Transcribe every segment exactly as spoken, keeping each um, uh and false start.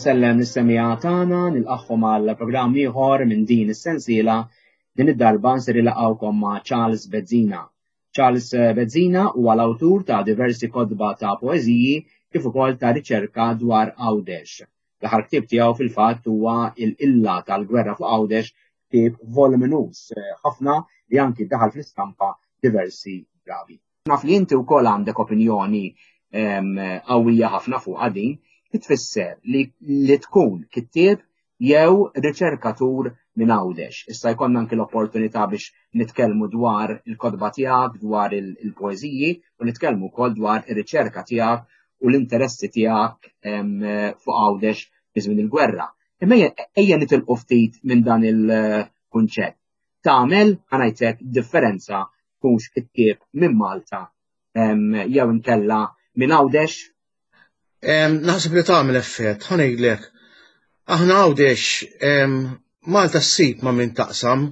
nsellem lis-semija tagħna nilqahom għal programm ieħor minn din is-sensiela din id-darba nsir ilaqgħukom ma' Charles Bezzina. Charles Bezzina huwa l-awtur ta' diversi kotba ta' poeżiji kif ukoll ta' riċerka dwar Għawdex. L-aħħar ktieb tiegħu fil-fatt huwa l-Illa tal-Gwerra fuq Għawdex, ktieb voluminus ħafna li anki daħal fl-istampa diversi drabi. Naf li inti wkoll għandek opinjoni qawwija ħafna fuq din, tfisser li li tkun kittieb jew riċerkatur minn Għawdex. Issa jkollna anke l-opportunità biex nitkellmu dwar il-kotba tiegħek, dwar il-poeżiji u nitkellmu wkoll dwar ir-riċerka tiegħek u l-interessi tiegħek fuq Għawdex fi żmien il-gwerra. Imma ejja nitilqu ftit minn dan il-kunċett. Tagħmel ħanajtek differenza tkunx kittieb minn Malta jew inkella minn Għawdex. Naħseb li tagħmel effett, ħanejdlek. Aħna Għawdex Malta ssib ma' min taqsam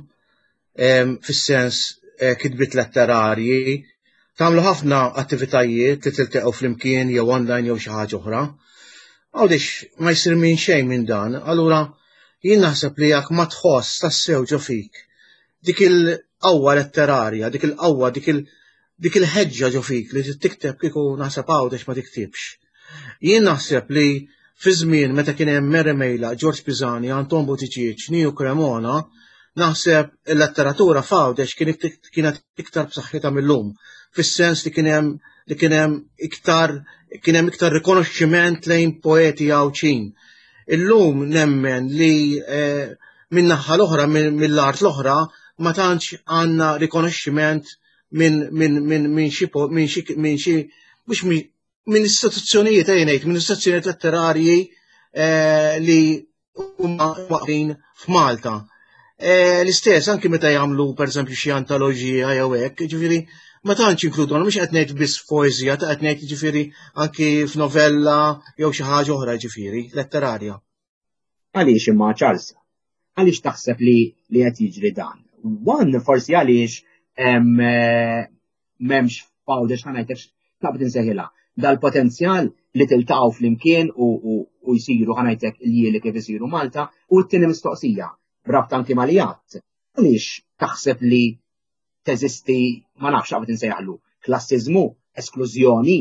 fis-sens kitbiet letterarji, tagħmlu ħafna attivitajiet li tiltaqgħu flimkien jew online jew xi ħaġa oħra. Għawdex ma jsir min xejn minn dan, allura jien naħseb li jekk ma tħoss tassew ġo fik dik il-qawwa letterarja, dik il-qawwa, dik il-ħeġġa ġo fik li tikteb kieku naħseb Għawdex ma tiktibx. Jien naħseb li fi żmien meta kien hemm Mary Mejla, George Pisani, Anton Buttigieg, Niju Cremona, naħseb il-letteratura f'Għawdex kienet iktar b'saħħitha millum, fis-sens li kien hemm li kien hemm iktar kien hemm iktar rikonoxximent lejn poeti Għawdxin. Illum nemmen li min-naħa l-oħra mill-art l-oħra ma tantx għandna rikonoxximent minn minn minn minn xi minn xi mhux minn istituzzjonijiet għajnejt, minn istituzzjonijiet letterarji li huma waqfin f'Malta. L-istess anki meta jagħmlu pereżempju xi antoloġija jew hekk, ġifieri ma tantx inkludu, mhux qed ngħid biss poeżija, ta' qed ngħid ġifieri anki f'novella jew xi ħaġa oħra ġifieri letterarja. Għaliex imma Charles? Għaliex taħseb li li qed jiġri dan? Wan forsi għaliex m'hemmx f'Għawdex ħanajtek naqbad insejħilha dal-potenzjal li tiltaqgħu flimkien u jsiru ħanajtek il-jieli kif isiru Malta u t-tieni mistoqsija b'rabta anki mal-Jatt. Għaliex taħseb li teżisti ma nafx għabet insejħlu klassiżmu, esklużjoni?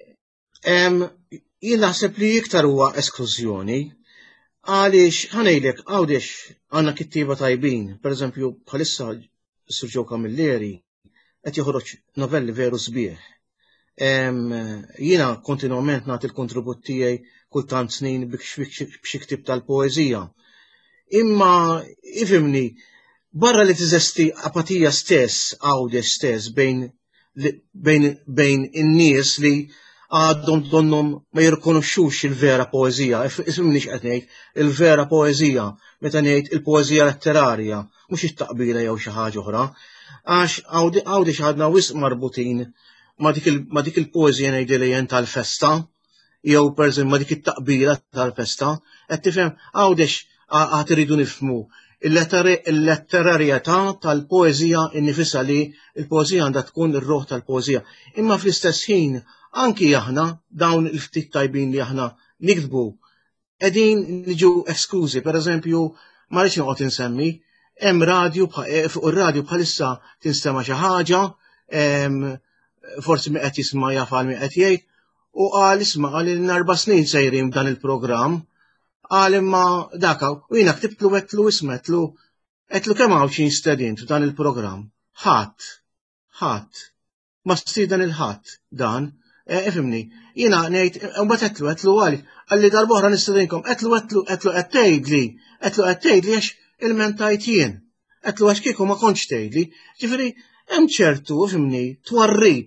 Jien naħseb li iktar huwa esklużjoni għaliex ħanejlek Għawdex għandna kittieba tajbin, pereżempju bħalissa Sur Joe Camilleri qed joħroġ novelli veru sbieħ. Jiena kontinwament nagħti l-kontribut tiegħi kultant snin b'xi ktieb tal-poeżija. Imma ifhimni barra li tiżesti apatija stess Għawdex stess bejn bejn in-nies li għadhom donhom ma jirrikonoxxux il-vera poeżija, ifhimni x'qed ngħid, il-vera poeżija meta ngħid il-poeżija letterarja, mhux it-taqbila jew xi ħaġa oħra, għax Għawdex għadna wisq marbutin ma dik il-poeżija ngħidilha tal-festa, jew pereżempju ma dik it-taqbila tal-festa, qed tifhem Għawdex għad iridu nifhmu il-letterarjetà tal-poeżija innifisha li l-poeżija għandha tkun ir-ruħ tal-poeżija. Imma fl-istess ħin anki aħna dawn il-ftit tajbin li aħna nikdbu qegħdin niġu esklużi. Pereżempju ma rridx noqgħod insemmi, hemm radju fuq ir-radju bħalissa tinstema' xi ħaġa, forsi mi qed jisma' jaf għal mi qed jgħid, u qal isma' qal li arba' snin sejrin b'dan il-programm, qal imma daka u jiena ktibtlu qedtlu isma' qedtlu qedtlu kemm Għawdxin stedint f'dan il-programm. Ħadd, ħadd, ma stieden il-ħadd dan, ifhimni. Jiena ngħid imbagħad qedtlu qedtlu għal qalli darba oħra nistedinkom, qedtlu qedtlu qedtlu qed tgħidli, qedtlu qed tgħidli għax il-mentajt jien. Qedtlu għax kieku ma kontx tgħidli. Ġifieri hemm ċertu ifhimni twarrib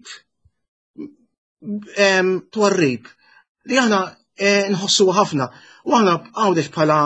twarrib li aħna nħossuha ħafna u aħna Għawdex bħala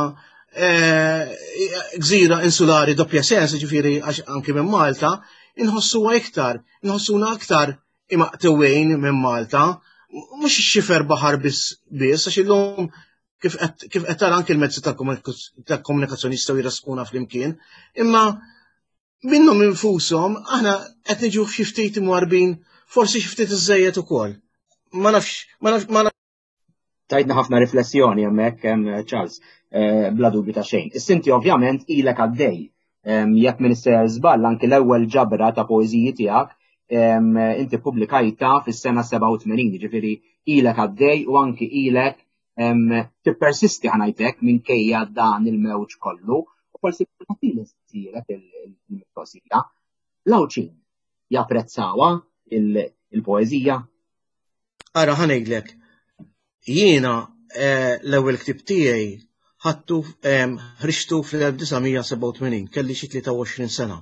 gżira insulari doppja sens, ġifieri għax anke minn Malta, inħossuha iktar, inħossuna aktar imaqtewwejn minn Malta, mhux ix-xifer baħar biss biss għax illum kif qed tara anke l-mezzi tal-komunikazzjoni jistgħu jirasquna flimkien, imma minnhom infushom aħna qed niġu xi ftit imwarbin forsi xi ftit iżejjed ukoll. Ma nafx, ma nafx, ma nafx. tajtna ħafna riflessjoni hemmhekk Charles, bla dubju ta' xejn. Is-sinti ovvjament ilek għaddej. Jekk minn żball anke l-ewwel ġabra ta' poeżiji tiegħek inti pubblikajta fis-sena seba' u tmenin, ġifieri ilek għaddej u anke ilek tippersisti ħanajtek minkejja dan il-mewġ kollu u forsi tagħtili ssirek il-mistoqsija. L-awċin japprezzawha il-poeżija? Ara ħanejdlek, jiena l-ewwel ktieb tiegħi ħadtu ħriġtu fl-1987 kelli xi tlieta u għoxrin sena.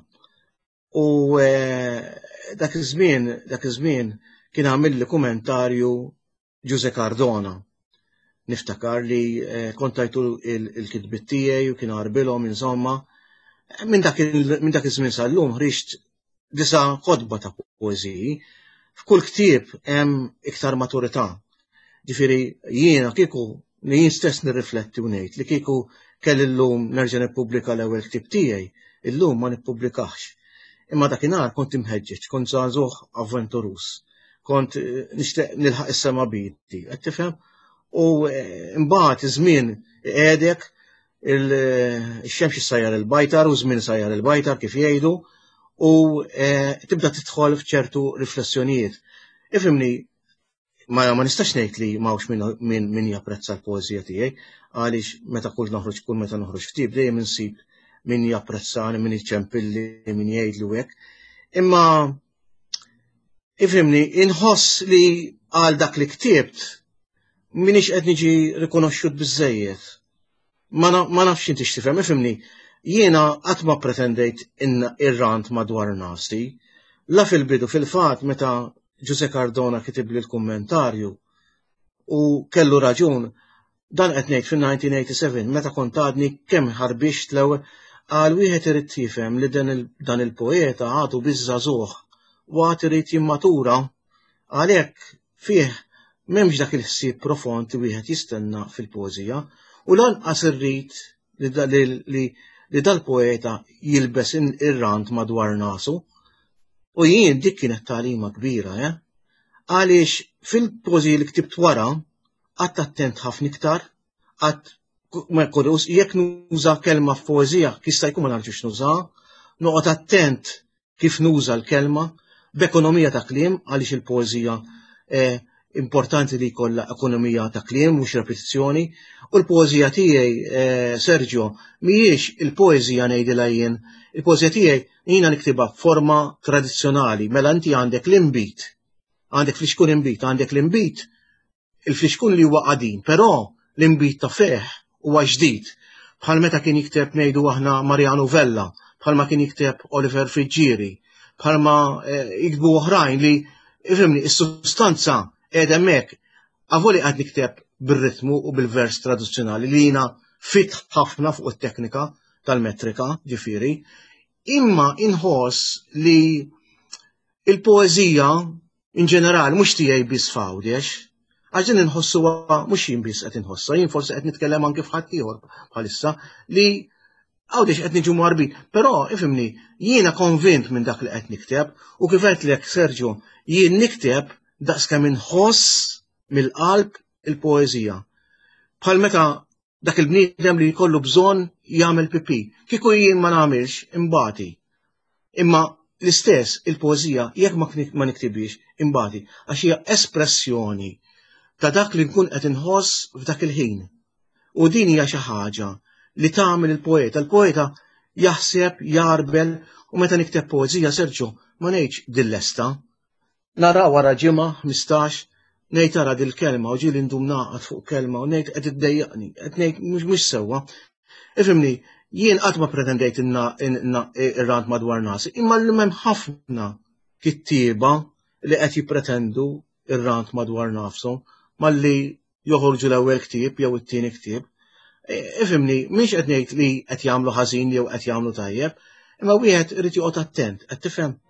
U dak iż-żmien dak iż-żmien kien għamilli kumentarju Giuseppe Cardona. Niftakar li kont tajtu il-kitbiet tiegħi u kien qarbilhom insomma. Minn dak iż-żmien sal-lum ħriġt disa' kotba ta' poeżiji. F'kull ktieb hemm iktar maturità. Ġifieri jiena kieku li jien stess nirrifletti u ngħid li kieku kelli llum nerġa' nippubblika l-ewwel ktieb tiegħi, illum ma nippubblikax. Imma dakinhar kont imħeġġeġ, kont żagħżugħ avventurus, kont nixtieq nilħaq is-sema bidi, qed tifhem? U mbagħad iż-żmien qiegħdek ix-xemx issajjar il-bajtar u żmien sajjar il-bajtar kif jgħidu u tibda tidħol f'ċertu riflessjonijiet. Ifhimni, ma nistax ngħid li m'hawnx min japprezza l-poeżija tiegħi, għaliex meta kull noħroġ kull meta noħroġ ktieb dejjem insib min japprezzani, min iċċempilli, min jgħidlu hekk. Imma ifhimni, inħoss li għal dak li ktibt minix qed niġi rikonoxxut biżżejjed. Ma nafx inti x'tifhem, ifhimni, jiena qatt ma pretendejt irrant madwar nasi, la fil-bidu fil-fatt meta Giuseppe Cardona kitib li l-kummentarju u kellu raġun dan qed ngħid fin-nineteen eighty-seven meta kont għadni kemm ħarbixt l-ewwel qal wieħed irid tifhem li dan il-poeta għadu biż-żagħżugħ u għad irid jimmatura għalhekk fih m'hemmx dak il-ħsieb profond li wieħed jistenna fil-poeżija u lanqas irrid li dal-poeta jilbes ir-rant madwar nasu. U jien dik kienet tagħlima kbira, eh? Għaliex fil-poeżiji li ktibt wara qatt attent ħafna iktar, qatt ma jkollux jekk nuża kelma f'poeżija jista' jkun ma nafx nużaha, noqgħod attent kif nuża l-kelma b'ekonomija ta' kliem għaliex il-poeżija importanti li jkollha ekonomija ta' kliem mhux repetizzjoni u l-poeżija tiegħi Sergio mhijiex il-poeżija ngħidilha jien, il-poeżija tiegħi jiena niktibha f'forma tradizzjonali, mela inti għandek l-imbit, għandek fliexkun imbit, għandek l-imbit, il-fliexkun li huwa qadim, però l-imbit ta' feħ huwa ġdid. Bħal meta kien jikteb ngħidu aħna Mariano Vella, bħalma kien jikteb Oliver Frigieri, bħalma jiktbu oħrajn li ifhimni is-sustanza qiegħda hemmhekk. Avoli qed nikteb bir-ritmu u bil-vers tradizzjonali li jiena fit ħafna fuq it-teknika tal-metrika, ġifieri. Imma inħoss li il-poeżija in ġenerali mhux tiegħi biss f'għawdex, għax din inħossuha mhux jien biss qed inħossha, jien forsi qed nitkellem anke f'ħadd ieħor bħalissa li għawdex qed niġu marbin. Però ifhimni, jiena konvint minn dak li qed nikteb u kif qedlek Sergio, jien nikteb daqskemm inħoss mill-qalb il-poeżija. Bħal meta dak il-bniedem li jkollu bżonn jagħmel pipi. Kieku jien ma nagħmilx imbagħti. Imma l-istess il-poeżija jekk ma niktibix imbagħti għax hija espressjoni ta' dak li nkun qed inħoss f'dak il-ħin. U din hija xi ħaġa li tagħmel il-poeta. Il-poeta jaħseb, jarbel u meta nikteb poeżija Sergio ma ngħidx dillesta. Nara wara ġimgħa ħmistax ngħid tara dil-kelma u ġieli ndum naqgħod fuq kelma u ngħid qed iddejjaqni, qed ngħid mhux sewwa. Ifhimni, jien qatt ma pretendejt ir-rant madwar nasi, imma llum hemm ħafna kittieba li qed jippretendu ir-rant madwar nafshom malli joħorġu l-ewwel ktieb jew it-tieni ktieb. Ifhimni, mhix qed ngħid li qed jagħmlu ħażin jew qed jagħmlu tajjeb, imma wieħed irid joqgħod attent, qed tifhem?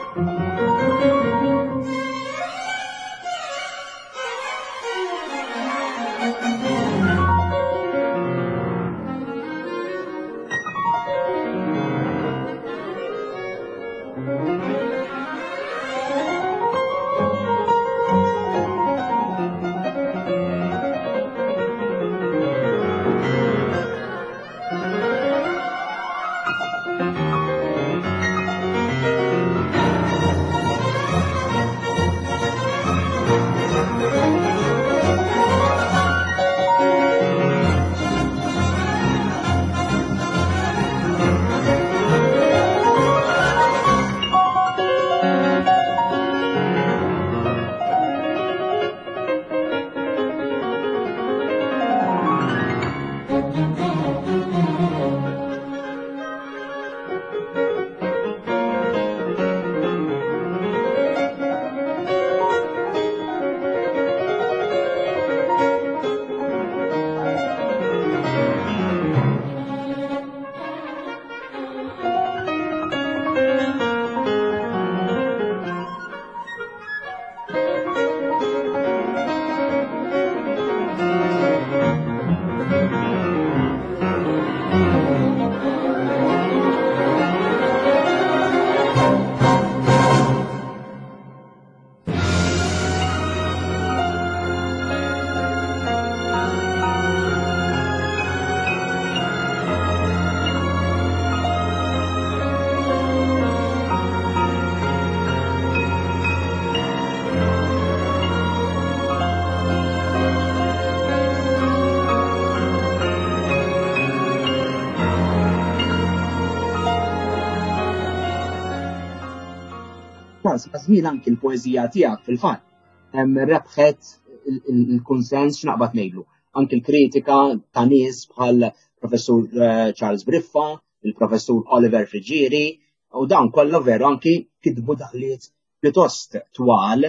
Żmien anki l-poeżija tiegħek fil-fatt rebħet il-kunsens x'naqbad ngħidlu. Anki l-kritika ta' nies bħal Professur Charles Briffa, il-Professur Oliver Frigieri, u dawn kollha veru anki kitbu daħliet pjuttost twal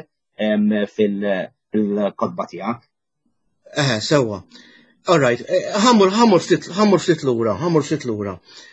fil-kotba tiegħek. Eh, sewwa. All right, ħammur ħammur ftit ħammur ftit lura, ħammur ftit lura.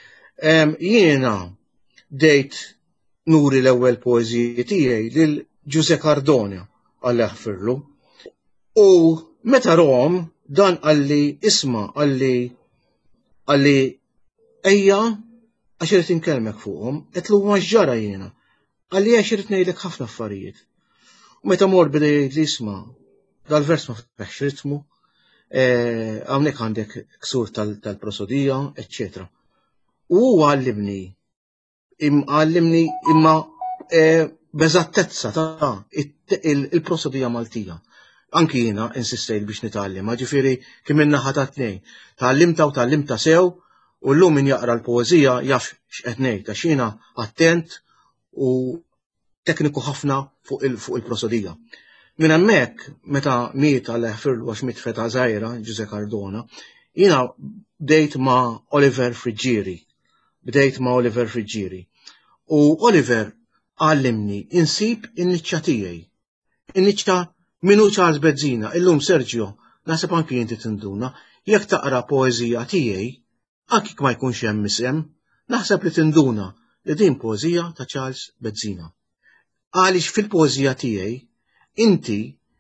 Jiena dejt nuri l-ewwel poeżiji tiegħi lil Giuseppe Cardone Alla jaħfirlu. U meta rom dan għalli isma' għalli għalli ejja għax irid inkellmek fuqhom, qedlu ma ġara jiena. Għalli għax irid ngħidlek ħafna affarijiet. U meta mor bida jgħid li isma' dal-vers ma fetħx ritmu, hawnhekk għandek ksur tal-prosodija, eċċetera. U għallimni għallimni imma beżattezza ta' il-prosodija Maltija. Anki jiena insistejt biex nitgħallem, ġifieri kien minn naħa ta' tnejn. Tgħallimta u tgħallimta sew u llum min jaqra l-poeżija jaf x'qed ngħid għax jiena attent u tekniku ħafna fuq il-prosodija. Minn hemmhekk meta miet Alla jaħfirlu għax miet feta żgħira Giuseppe Cardone, jiena bdejt ma' Oliver Frigieri. Bdejt ma' Oliver Frigieri. U Oliver għallimni insib in-niċċa tiegħi. In-niċċa minu Charles Bezzina, illum Sergio, naħseb anki inti tinduna, jekk taqra poeżija tiegħi, anki ma jkunx hemm isem, naħseb li tinduna li din poeżija ta' Charles Bezzina. Għaliex fil-poeżija tiegħi inti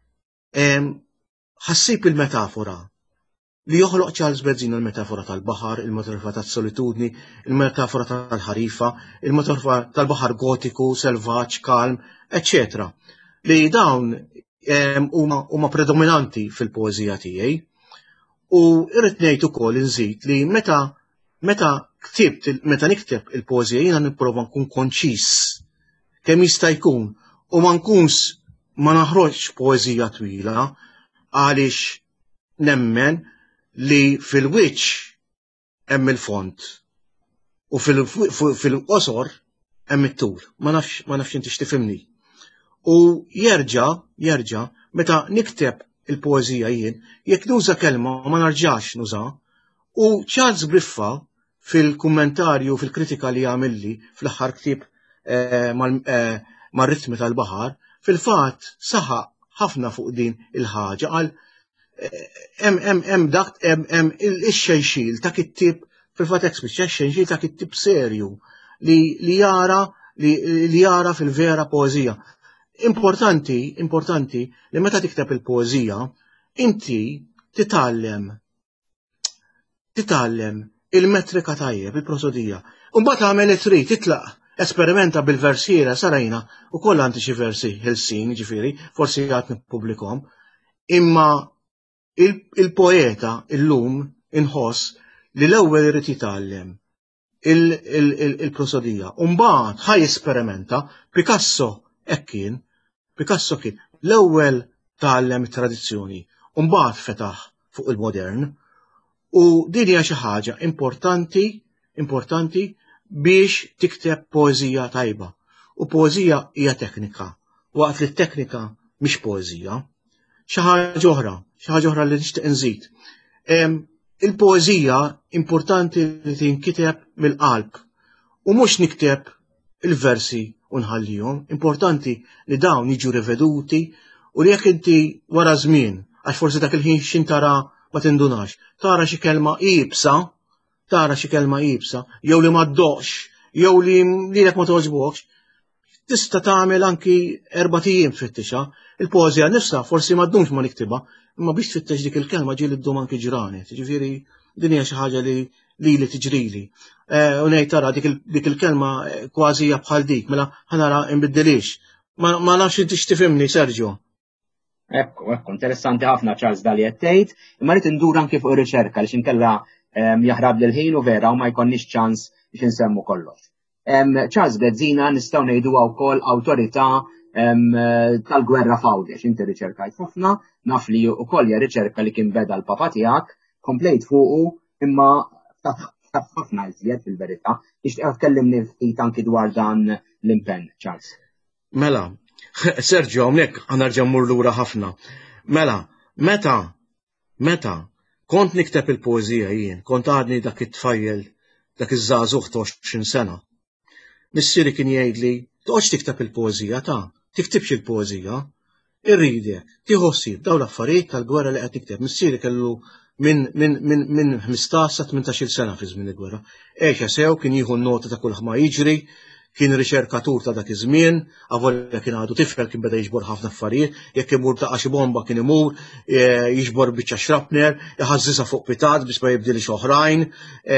ħassib il-metafora li joħloq Charles Bezzina il-metafora tal-baħar, il-metafora tal-solitudni, il-metafora tal-ħarifa, il-metafora tal-baħar gotiku, selvaġġ, kalm, eccetera. Li dawn huma predominanti fil-poeżija tiegħi. U irrid ngħid ukoll inżid li meta meta ktibt meta nikteb il-poeżija jiena nipprova nkun konċis kemm jista' jkun u ma nkunx ma naħroġx poeżija twila għaliex nemmen li fil-wiċċ hemm il-font u fil-qosor hemm it-tul. Ma nafx ma nafx inti x'tifhimni. U jerġa' jerġa' meta nikteb il-poeżija jien, jekk nuża kelma ma narġax nuża, u Charles Briffa fil-kummentarju fil-kritika li għamilli fl-aħħar ktieb mar-ritmi tal-baħar, fil-fatt saħaq ħafna fuq din il-ħaġa għal hemm dak hemm ix-xejxil ta' kittib fil-fatt explicit xejxil ta' kittib serju li jara li, li jara fil-vera poezija. Importanti, importanti li meta tikteb il-poezija, inti titgħallem titgħallem il-metrika tajjeb, il-prosodija. Mbagħad tagħmel li trid titlaq esperimenta bil-versiera sarajna u koll għandi xi versi ħelsin, ġifieri, forsi għad nippubblikhom, imma il-poeta illum inħoss li l-ewwel irid jitgħallem il-prosodija. U mbagħad ħaj esperimenta, Picasso hekk kien, Picasso kien l-ewwel tgħallem it-tradizzjoni, u mbagħad fetaħ fuq il-modern. U din hija xi ħaġa importanti, importanti biex tikteb poeżija tajba. U poeżija hija teknika, waqt li t-teknika mhix poeżija. Xi ħaġa oħra, xi ħaġa oħra li nixtieq inżid. Il-poeżija importanti li tinkiteb mill-qalb u mhux nikteb il-versi u nħallihom, importanti li dawn jiġu riveduti u li jekk inti wara żmien, għax forsi dak il-ħin x'intara ma tindunax, tara xi kelma iebsa, tara xi kelma iebsa, jew li ma ddoqx, jew li lilek ma toġbokx, tista' tagħmel anki erba' ijiem tfittixa. Il-poeżija nifsa forsi ma ddumx ma niktiba, imma biex tfittex dik il-kelma ġieli ddum anki ġranet. Ġifieri din hija xi ħaġa li lili tiġrili. U ngħid tara dik il-kelma kważi hija bħal dik, mela ħanara nbiddilix. Ma nafx inti x'tifhimni, Sergio. Ekku, ekku, interessanti ħafna Charles dali qed tgħid, imma rrid indur anke fuq ir-riċerka li xinkella jaħrab lil ħin u vera u ma jkollniex ċans biex insemmu kollox. Charles Bezzina nistgħu ngħiduha wkoll awtorità tal-gwerra f'Għawdex, inti riċerkajt ħafna, naf li wkoll hija riċerka li kien beda l-papa tiegħek, komplejt fuqu imma ħafna iżjed fil-verità. Nixtieq tkellimni ftit anki dwar dan l-impenn, Charles. Mela, Sergio, hawnhekk ħanerġa' mmur lura ħafna. Mela, meta, meta kont nikteb il-poeżija jien, kont għadni dak it-tfajjel, dak iż-żagħżugħ ta' għoxrin sena. Missieri kien jgħidli, toqgħodx tikteb il-poeżija ta' tiktibx il-poeżija, irridek, tieħu ħsieb dawn l-affarijiet tal-gwerra li qed tikteb. Missieri kellu minn min min min ħmistax sa tmintax-il sena fi żmien il-gwerra. Eċa sew kien jieħu n-nota ta' kull ma jiġri, kien riċerkatur ta' dak iż-żmien, avolja kien għadu tifel kien beda jiġbor ħafna affarijiet, jekk imur ta' xi bomba kien imur jiġbor biċċa xrapner, iħażżisha fuq pitat biex ma jibdilx oħrajn,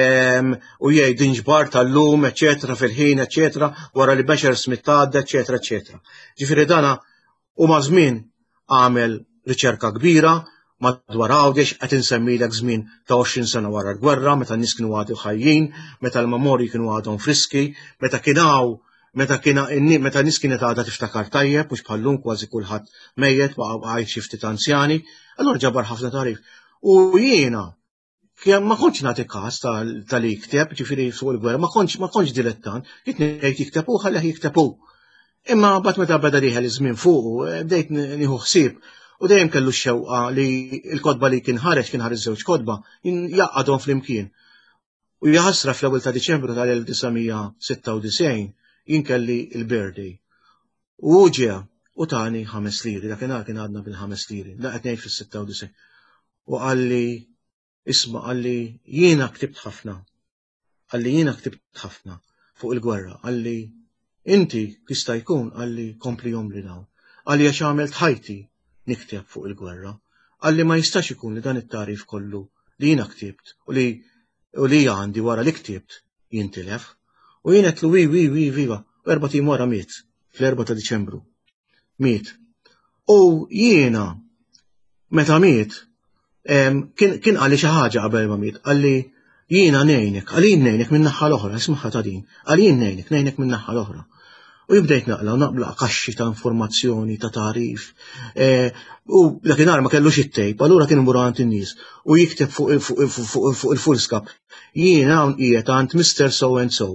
u jgħid inġbar tal-lum, eċetera, fil-ħin, eċetera, wara li Beċer Smith tgħadda, eċetera, eċetera. Ġifieri dana u ma' żmien għamel riċerka kbira madwar Għawdex qed insemmilek żmien ta' għoxrin sena wara l-gwerra, meta n-nies kienu għadu ħajjin, meta l-memorji kienu għadhom friski, meta kien hawn meta kien meta n-nies kienet għadha tiftakar tajjeb, mhux bħallum kważi kulħadd mejjed għajt xi ftit anzjani, allura ġabar ħafna tarif. U jiena ma kontx nagħti każ tal-li jikteb, ġifieri fuq il-gwerra, ma kontx ma kontx dilettant, jiet ngħid jikteb hu ħallih jikteb hu. Imma bad meta beda rieħel iż-żmien fuqu, bdejt nieħu ħsieb. U dejjem kellu x-xewqa li l-kodba li kien ħareġ kien ħareġ żewġ kodba jaqgħadhom flimkien. U jaħasra fl-ewwel ta' Diċembru tal-elf tisgħemija sitta u disgħin jien kelli l-birthday. U ġie u tani ħames liri, dakinhar kien għadna bil-ħames liri, da qed ngħid fis-sitta u disgħin. U qalli isma' qalli jiena ktibt ħafna. Qalli jiena ktibt ħafna fuq il-gwerra, qalli inti jista' jkun qalli komplihom li dawn. Qalli għax għamilt ħajti nikteb fuq il-gwerra, għalli ma jistax ikun li dan it-tarif kollu li jiena ktibt u li u li għandi wara li ktibt jintilef. U jiena qed wi wi wi viva, u erba' tim wara miet, fl-erba' ta' Diċembru. Miet. U jiena meta miet kien qalli xi ħaġa qabel ma miet, qalli jiena ngħinek, qalli jien ngħinek minn naħa l-oħra, ismaħħa ta' din, qalli jien ngħinek, ngħinek minn naħa l-oħra. U jibdejt naqla, naqbla kaxxi ta' informazzjoni, ta' tarif. U dakinhar ma kellux it-tejp, allura kien imur għand in-nies u jikteb fuq il-fullskap. Jien hawn qiegħed għand mister So and so.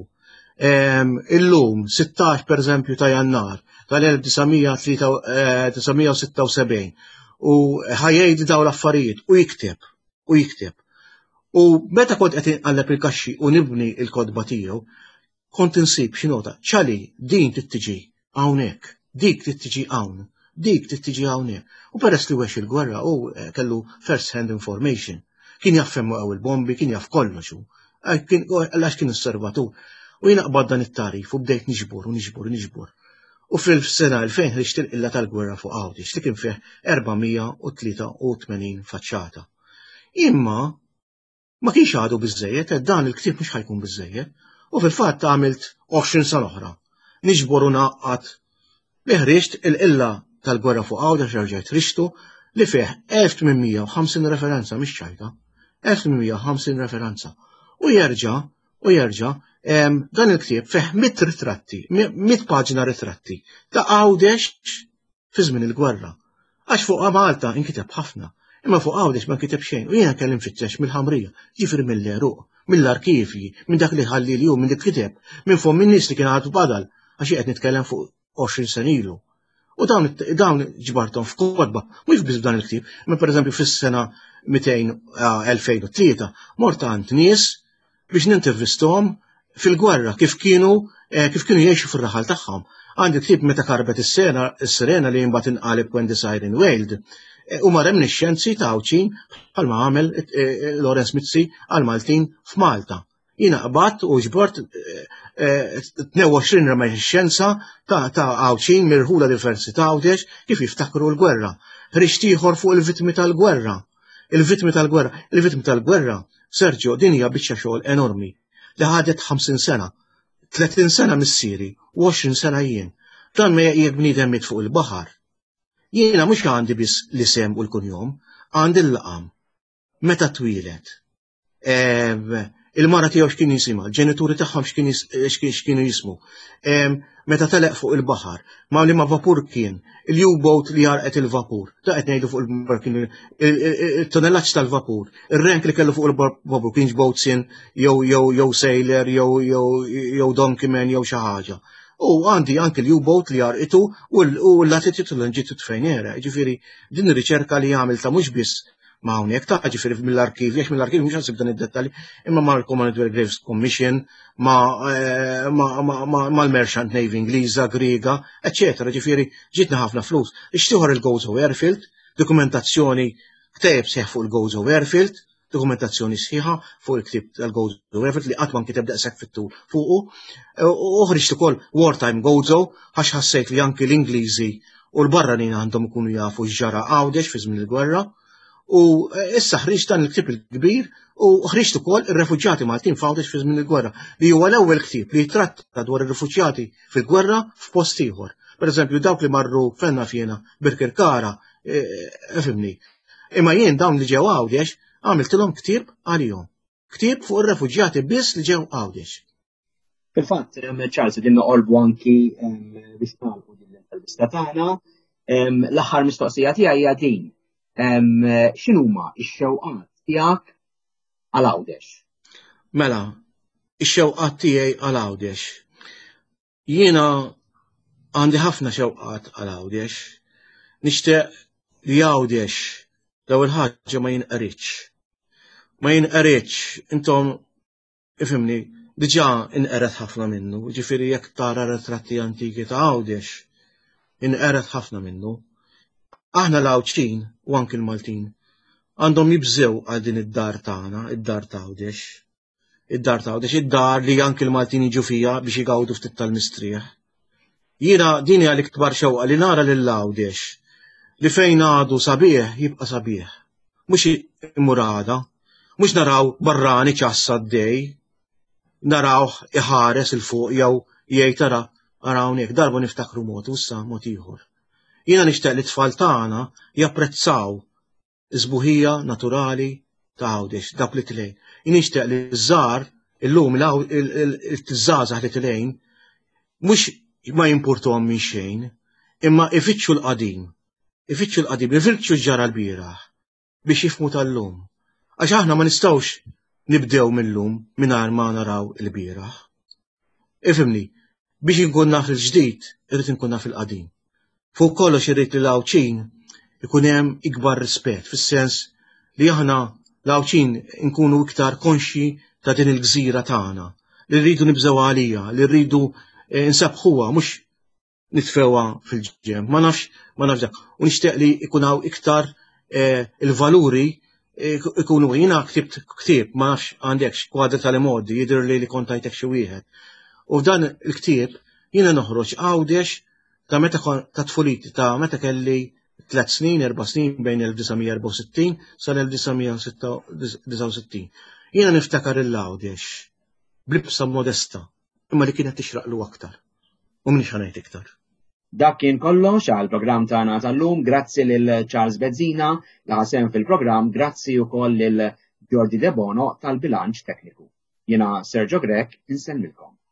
Illum sittax pereżempju ta' Jannar tal-elf tisgħemija sitta u sebgħin u ħajjgħid dawn l-affarijiet u jikteb u jikteb. U meta kont qed inqalleb il-kaxxi u nibni l-kodba tiegħu, kont insib xi nota, ċali din tittiġi hawnhekk, dik tittiġi hawn, dik tittiġi hawnhekk. U peress li wex il-gwerra u kellu first hand information. Kien jaf femmu għaw il-bombi, kien jaf kollox hu. Għax kien osservatur. U jiena qbad dan it-tarif u bdejt niġbor u niġbor u niġbor. U fil-sena elfejn ħriġt il-qilla tal-gwerra fuq Għawdex li kien fih erba'mija u tlieta u tmenin faċċata. Imma ma kienx għadu biżżejjed, dan il-ktieb mhux ħajkun biżżejjed, u fil-fatt għamilt għoxrin sena oħra. Niġbor u naqqat li ħriġt il-qilla tal-gwerra fuq Għawdex rġajt ħriġtu li fih elf tminmija u ħamsin referenza mhix ċajta, elf tminmija u ħamsin referenza. U jerġa' u jerġa' dan il-ktieb fih mit ritratti, mit paġna ritratti ta' Għawdex fi żmien il-gwerra. Għax fuq Malta inkiteb ħafna, imma fuq Għawdex ma nkiteb xejn u jiena kellim fittex mill-Ħamrija, ġifieri mill-Eruq, mill-arkivji, minn dak li ħalli li hu minn dik kiteb, minn fuq minn nies li kien għadu badal, għax qed nitkellem fuq għoxrin sen ilu. U dawn ġbartom f'kodba, mhux biss b'dan il-ktieb, imma pereżempju fis-sena elfejn u tlieta mort għand nies biex nintervistuhom fil-gwerra kif kienu kif kienu jgħixu fir-raħal tagħhom. Għandi ktieb meta karbet is-sena is-sirena li mbagħad inqaleb When the Siren Wailed. Huma reminiscenzi ta' Awċin bħalma għamel Lawrence Mizzi għal Maltin f'Malta. Jiena qbad u ġbort tnejn u għoxrin reminiscenza ta' Awċin mirħula diversi ta' Għawdex kif jiftakru l-gwerra. Ħriġt ieħor fuq il-vittmi tal-gwerra. Il-vittmi tal-gwerra, il-vittmi tal-gwerra, Sergio, din hija biċċa xogħol enormi li ħadet ħamsin sena, tletin sena missieri u għoxrin sena jien. Dan ma jekk bniedem mit fuq il-baħar. Jiena mhux għandi biss l-isem u l-kunjom, għandi l-laqam. Meta twilet. Il-mara tiegħu x'kien jisimha, l-ġenituri tagħhom x'kienu jismu. Meta teleq fuq il-baħar, ma li ma vapur kien, il-U-boat li jarqet il-vapur, ta' qed ngħidu fuq il-tonellaġġ tal-vapur, ir-renk li kellu fuq il-vapur kienx boatswain jew jew jew sailor jew jew donkeyman jew xi ħaġa. U għandi anke l-U-boat li jarqitu u l-latitude u l-longitude fejn era. Ġifieri din ir-riċerka li għamilta mhux biss ma' hawnhekk ta' ġifieri mill-arkivji, għax mill-arkivji mhux ħansib dan id-dettalji, imma mal-Commonwealth Graves Commission, mal-Merchant Navy Ingliża, Griega, eċċetera. Ġifieri ġitna ħafna flus. Ixtieħor il-Gozo Airfield, dokumentazzjoni kteb seħ fuq il-Gozo Airfield, dokumentazzjoni sħiħa fuq il-ktib tal-Gozo Airfield li qatt ma nkiteb daqshekk fit-tul fuqu. Uħriġt ukoll Wartime Gozo għax ħassejt li anke l-Ingliżi u l-barranin għandhom ikunu jafu x'ġara Għawdex fi żmien il-gwerra. U issa ħriġt dan il-ktib il-kbir u ħriġt ukoll ir-refuġjati Maltin f'Għawdex fi żmien il-gwerra li huwa l-ewwel ktib li jitratta dwar ir-refuġjati fil-gwerra f'post ieħor. Pereżempju dawk li marru fenna fjena Birkirkara, efimni. Imma jien dawn li ġew Għawdex għamiltilhom ktib għalihom. Ktib fuq ir-refuġjati biss li ġew Għawdex. Fil-fatt, Charles, din noqolbu anki biex nagħlqu din l-intervista tagħna, l-aħħar mistoqsija tiegħi hija din. X'inhuma x-xewqat tiegħek għal Għawdex? Mela, ix-xewqat tiegħi għal Għawdex. Jiena għandi ħafna xewqat għal Għawdex. Nixtieq li Għawdex l-ewwel ħaġa ma jinqaritx. Ma jinqaritx, intom ifhimni, diġà inqeret ħafna minnu, ġifieri jekk tara ritratti antiki ta' Għawdex, inqeret ħafna minnu. Aħna l-Għawċin u anki l-Maltin għandhom jibżew għal din id-dar tagħna, id-dar ta' Għawdex. Id-dar ta' Għawdex, id-dar li anki l-Maltin jiġu fija biex jgawdu ftit tal-mistrieħ. Jiena din hija l-ikbar xewqa li nara lil Għawdex li fejn għadu sabiħ jibqa' sabiħ. Mhux imur għada, mhux naraw barrani ċassa d-dej, narawh iħares il fuq jew jgħid tara hawnhekk darba niftakru mod u issa mod ieħor. Jiena nixtieq li t-tfal tagħna japprezzaw iż-żbuħija naturali ta' Għawdex dak li tilejn. Jien nixtieq li ż-żgħar illum il-żgħażagħ li tilejn mhux ma jimpurtuhom minn xejn, imma ifittxu l-qadim. Ifittxu l-qadim, ifittxu ġara l-bieraħ biex jifhmu tal-lum. Għax aħna ma nistgħux nibdew mill-lum mingħajr ma naraw il-bieraħ. Ifhimni, biex inkun naf il-ġdid, irrid inkun naf il-qadim. Fuq kollox irrid li l-Għawċin ikun hemm ikbar rispett, fis-sens li aħna l-Għawċin nkunu iktar konxi ta' din il-gżira tagħna, li rridu nibżgħu għalija, li rridu nsabħuha mhux nitfewha fil-ġem. Ma nafx, ma nafx dak. U nixtieq li ikun hawn iktar il-valuri ikunu jiena ktibt ktieb, ma nafx għandekx kwadra tal-modi, jidher li li kont għajtek xi wieħed. U f'dan il-ktieb jiena noħroġ għawdex ta' meta ta' tfuliti ta' meta kelli tliet snin, erba' snin bejn elf tisa' erba' u sittin sal elf tisa' disa' u sittin. Jiena niftakar il-għawdex blibsa modesta imma li kienet tixraqlu aktar. U minix ħanajt iktar. Dak kien kollox għal programm tagħna tal-lum, grazzi lil Charles Bezzina li ħasem fil-programm, grazzi wkoll lil Jordi De Bono tal-bilanċ tekniku. Jiena Sergio Grek insemmilkom.